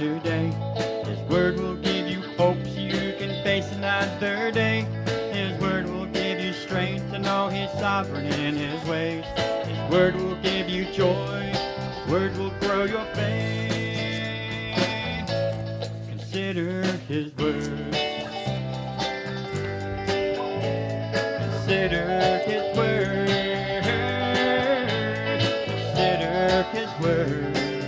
today. His word will give you hope so you can face another day. His word will give you strength to know He's sovereign in His ways. His word will give you joy. His word will grow your faith. Consider His word. Consider His word. Consider His word.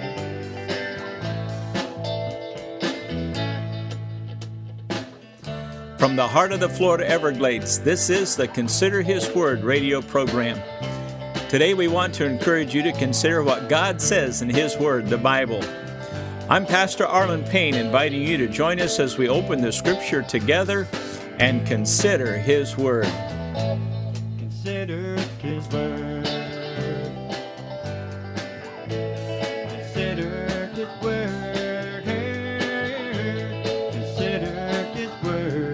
From the heart of the Florida Everglades, this is the Consider His Word radio program. Today we want to encourage you to consider what God says in His Word, the Bible. I'm Pastor Arlen Payne, inviting you to join us as we open the Scripture together and consider His Word. Consider His word. Consider His word. Consider His word.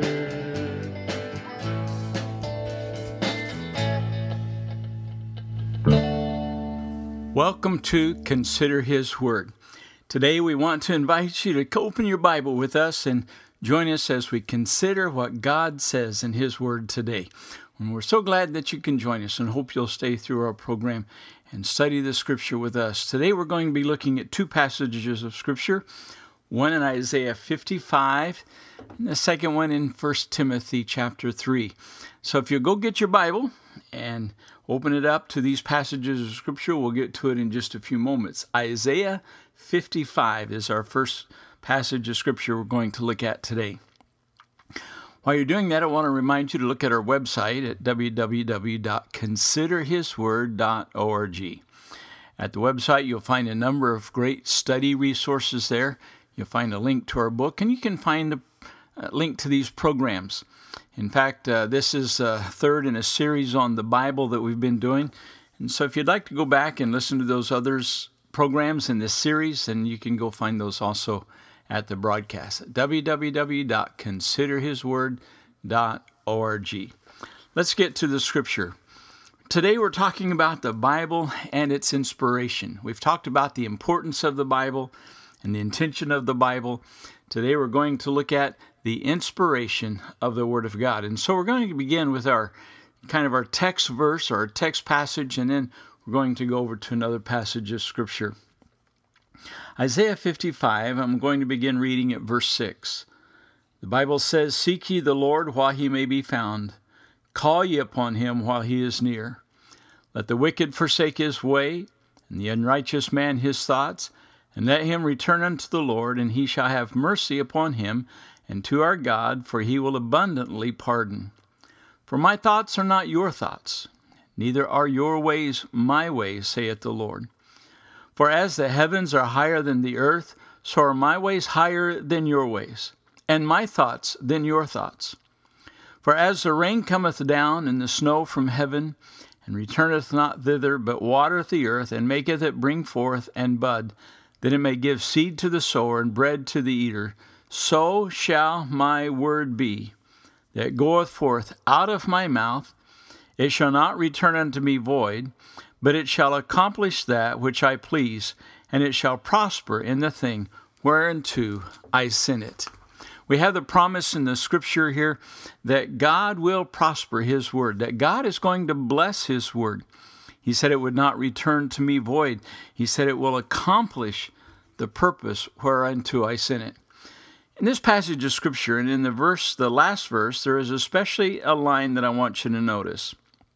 Welcome to Consider His Word. Today we want to invite you to open your Bible with us and join us as we consider what God says in His Word today. And we're so glad that you can join us and hope you'll stay through our program and study the Scripture with us. Today we're going to be looking at two passages of Scripture, one in Isaiah 55 and the second one in 1 Timothy chapter 3. So if you'll go get your Bible and open it up to these passages of Scripture, we'll get to it in just a few moments. Isaiah 55 is our first passage of Scripture we're going to look at today. While you're doing that, I want to remind you to look at our website at www.considerhisword.org. At the website, you'll find a number of great study resources there. You'll find a link to our book, and you can find a link to these programs. In fact, this is third in a series on the Bible that we've been doing. And so if you'd like to go back and listen to those others programs in this series, then you can go find those also at the broadcast at www.considerhisword.org. Let's get to the Scripture. Today we're talking about the Bible and its inspiration. We've talked about the importance of the Bible and the intention of the Bible. Today we're going to look at the inspiration of the Word of God. And so we're going to begin with our text verse or our text passage, and then we're going to go over to another passage of Scripture. Isaiah 55, I'm going to begin reading at verse 6. The Bible says, "Seek ye the Lord while He may be found. Call ye upon Him while He is near. Let the wicked forsake his way, and the unrighteous man his thoughts, and let him return unto the Lord, and He shall have mercy upon him, and to our God, for He will abundantly pardon. For my thoughts are not your thoughts, neither are your ways my ways, saith the Lord. For as the heavens are higher than the earth, so are my ways higher than your ways, and my thoughts than your thoughts. For as the rain cometh down, and the snow from heaven, and returneth not thither, but watereth the earth, and maketh it bring forth and bud, that it may give seed to the sower, and bread to the eater, so shall my word be, that goeth forth out of my mouth. It shall not return unto me void, but it shall accomplish that which I please, and it shall prosper in the thing whereunto I sent it." We have the promise in the Scripture here that God will prosper His word, that God is going to bless His word. He said it would not return to me void. He said it will accomplish the purpose whereunto I sent it. In this passage of Scripture, and in the last verse, there is especially a line that I want you to notice.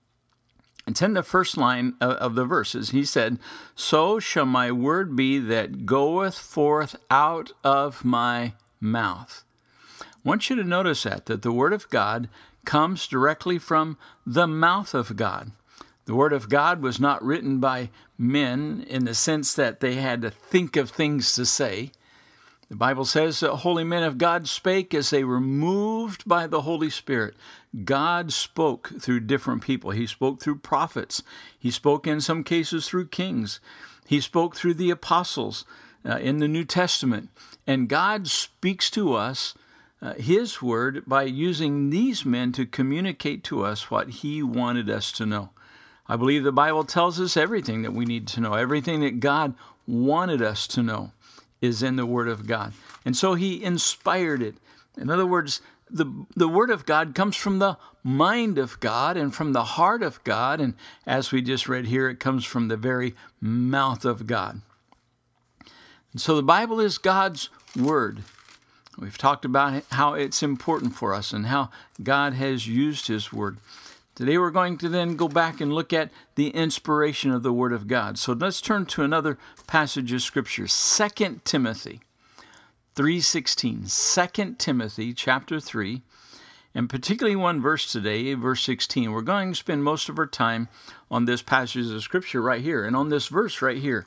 It's in the first line of the verses. He said, "So shall my word be that goeth forth out of my mouth." I want you to notice that the Word of God comes directly from the mouth of God. The Word of God was not written by men in the sense that they had to think of things to say. The Bible says that holy men of God spake as they were moved by the Holy Spirit. God spoke through different people. He spoke through prophets. He spoke in some cases through kings. He spoke through the apostles in the New Testament. And God speaks to us His word by using these men to communicate to us what He wanted us to know. I believe the Bible tells us everything that we need to know, everything that God wanted us to know is in the Word of God. And so he inspired it. In other words, the Word of God comes from the mind of God and from the heart of God. And as we just read here, it comes from the very mouth of God. And so the Bible is God's Word. We've talked about how it's important for us and how God has used His Word. Today we're going to then go back and look at the inspiration of the Word of God. So let's turn to another passage of Scripture, 2 Timothy 3:16. 2 Timothy chapter 3, and particularly one verse today, verse 16. We're going to spend most of our time on this passage of Scripture right here and on this verse right here,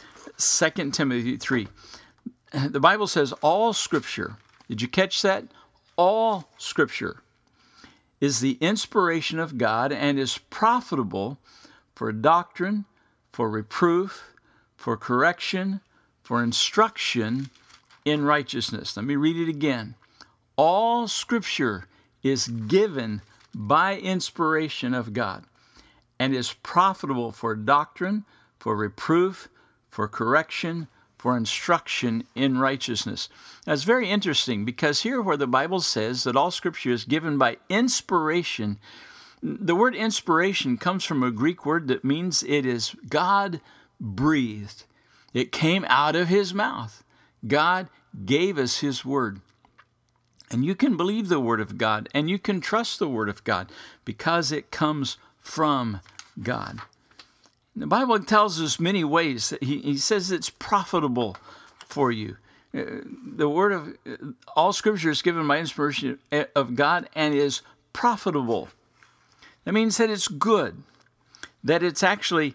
2 Timothy 3. The Bible says all Scripture, did you catch that? All Scripture is the inspiration of God and is profitable for doctrine, for reproof, for correction, for instruction in righteousness. Let me read it again. All Scripture is given by inspiration of God and is profitable for doctrine, for reproof, for correction, for instruction in righteousness. That's very interesting because here where the Bible says that all Scripture is given by inspiration, the word inspiration comes from a Greek word that means it is God-breathed. It came out of His mouth. God gave us His Word. And you can believe the Word of God and you can trust the Word of God because it comes from God. The Bible tells us many ways that he says it's profitable for you. The word of all Scripture is given by inspiration of God and is profitable. That means that it's good, that it's actually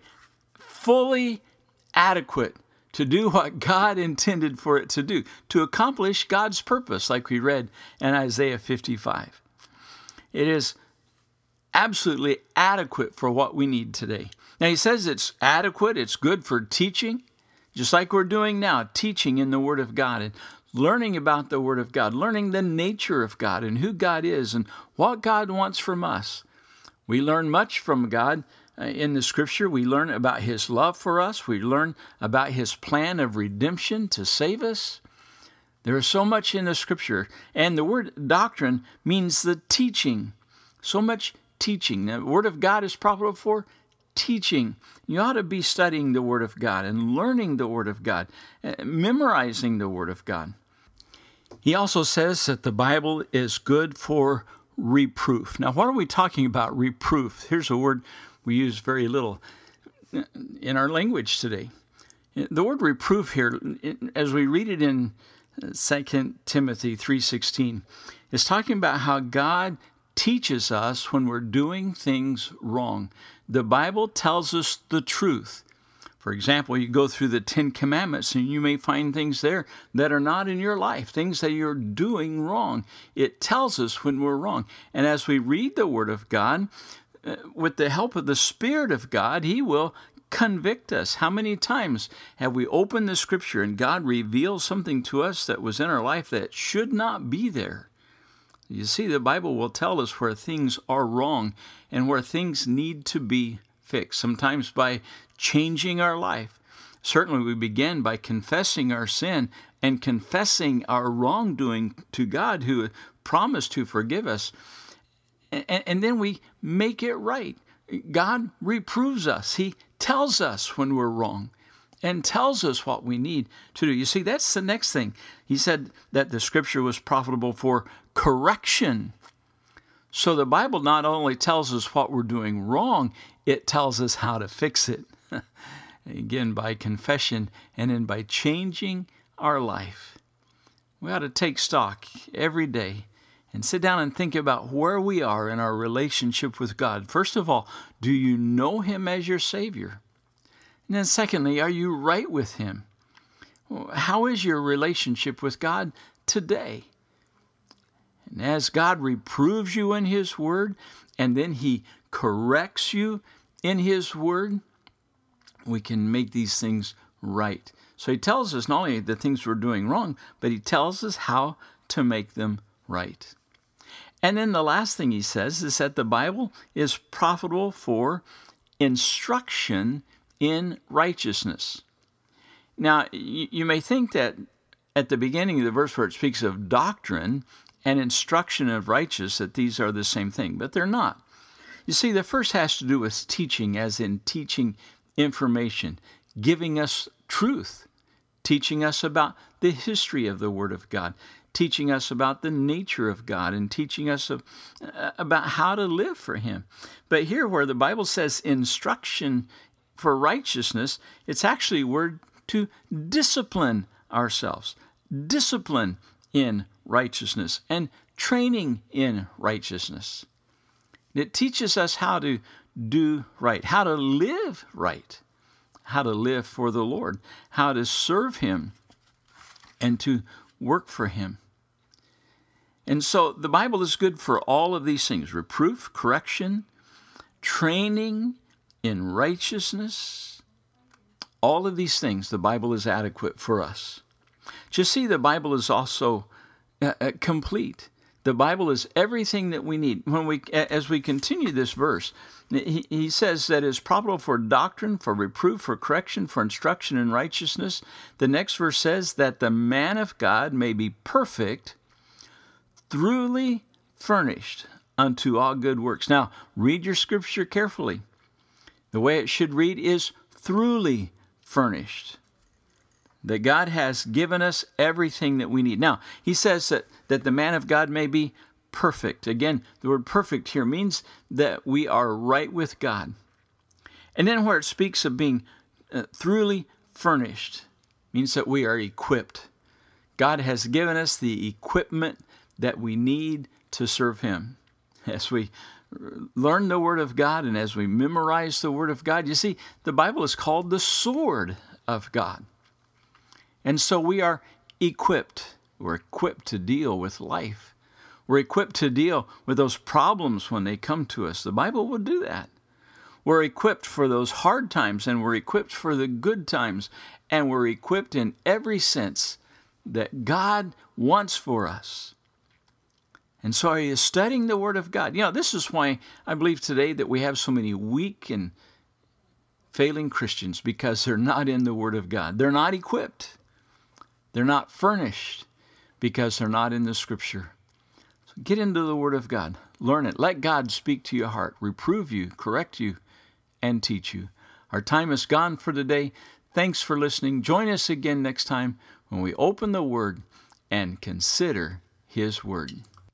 fully adequate to do what God intended for it to do, to accomplish God's purpose, like we read in Isaiah 55. It is absolutely adequate for what we need today. Now, he says it's adequate, it's good for teaching, just like we're doing now, teaching in the Word of God and learning about the Word of God, learning the nature of God and who God is and what God wants from us. We learn much from God in the Scripture. We learn about His love for us. We learn about His plan of redemption to save us. There is so much in the Scripture. And the word doctrine means the teaching. So much teaching. The Word of God is profitable for teaching. You ought to be studying the Word of God and learning the Word of God, memorizing the Word of God. He also says that the Bible is good for reproof. Now, what are we talking about, reproof? Here's a word we use very little in our language today. The word reproof here, as we read it in 2 Timothy 3:16, is talking about how God teaches us when we're doing things wrong. The Bible tells us the truth. For example, you go through the 10 Commandments and you may find things there that are not in your life, things that you're doing wrong. It tells us when we're wrong. And as we read the Word of God, with the help of the Spirit of God, He will convict us. How many times have we opened the Scripture and God reveals something to us that was in our life that should not be there? You see, the Bible will tell us where things are wrong and where things need to be fixed, sometimes by changing our life. Certainly we begin by confessing our sin and confessing our wrongdoing to God, who promised to forgive us. And then we make it right. God reproves us. He tells us when we're wrong and tells us what we need to do. You see, that's the next thing. He said that the Scripture was profitable for correction. So the Bible not only tells us what we're doing wrong, it tells us how to fix it. Again, by confession and then by changing our life. We ought to take stock every day and sit down and think about where we are in our relationship with God. First of all, do you know Him as your Savior? And then secondly, are you right with Him? How is your relationship with God today? And as God reproves you in His Word, and then He corrects you in His Word, we can make these things right. So He tells us not only the things we're doing wrong, but He tells us how to make them right. And then the last thing He says is that the Bible is profitable for instruction in righteousness. Now, you may think that at the beginning of the verse where it speaks of doctrine and instruction of righteousness, that these are the same thing, but they're not. You see, the first has to do with teaching, as in teaching information, giving us truth, teaching us about the history of the Word of God, teaching us about the nature of God, and teaching us about how to live for Him. But here where the Bible says instruction for righteousness, it's actually a word to discipline ourselves, discipline in righteousness, and training in righteousness. It teaches us how to do right, how to live right, how to live for the Lord, how to serve Him, and to work for Him. And so the Bible is good for all of these things: reproof, correction, training in righteousness. All of these things, the Bible is adequate for us. Just see, the Bible is also complete. The Bible is everything that we need. As we continue this verse, he says that it's profitable for doctrine, for reproof, for correction, for instruction in righteousness. The next verse says that the man of God may be perfect, thoroughly furnished unto all good works. Now, read your scripture carefully. The way it should read is thoroughly furnished. That God has given us everything that we need. Now, he says that the man of God may be perfect. Again, the word perfect here means that we are right with God. And then where it speaks of being thoroughly furnished, means that we are equipped. God has given us the equipment that we need to serve Him. As we learn the Word of God and as we memorize the Word of God, you see, the Bible is called the sword of God. And so we are equipped. We're equipped to deal with life. We're equipped to deal with those problems when they come to us. The Bible will do that. We're equipped for those hard times, and we're equipped for the good times, and we're equipped in every sense that God wants for us. And so are you studying the Word of God? You know, this is why I believe today that we have so many weak and failing Christians, because they're not in the Word of God. They're not equipped. They're not furnished because they're not in the Scripture. So get into the Word of God. Learn it. Let God speak to your heart, reprove you, correct you, and teach you. Our time is gone for today. Thanks for listening. Join us again next time when we open the Word and consider His Word.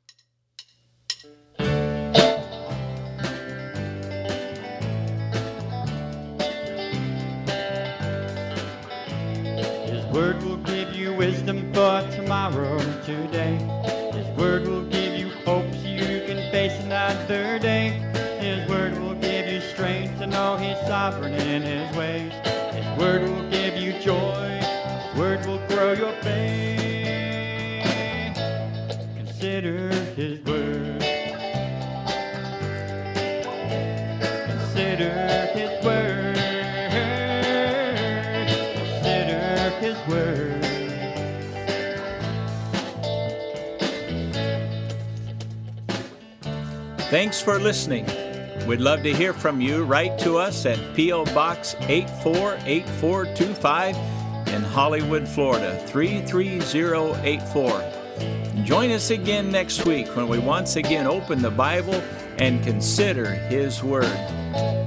His Word will give you wisdom for tomorrow, today. His Word will give you hope so you can face another day. His Word will give you strength to know He's sovereign in His ways. His Word will give you joy. His Word will grow your faith. Consider His Word. Consider His Word. Consider His Word. Thanks for listening. We'd love to hear from you. Write to us at P.O. Box 848425 in Hollywood, Florida, 33084. Join us again next week when we once again open the Bible and consider His Word.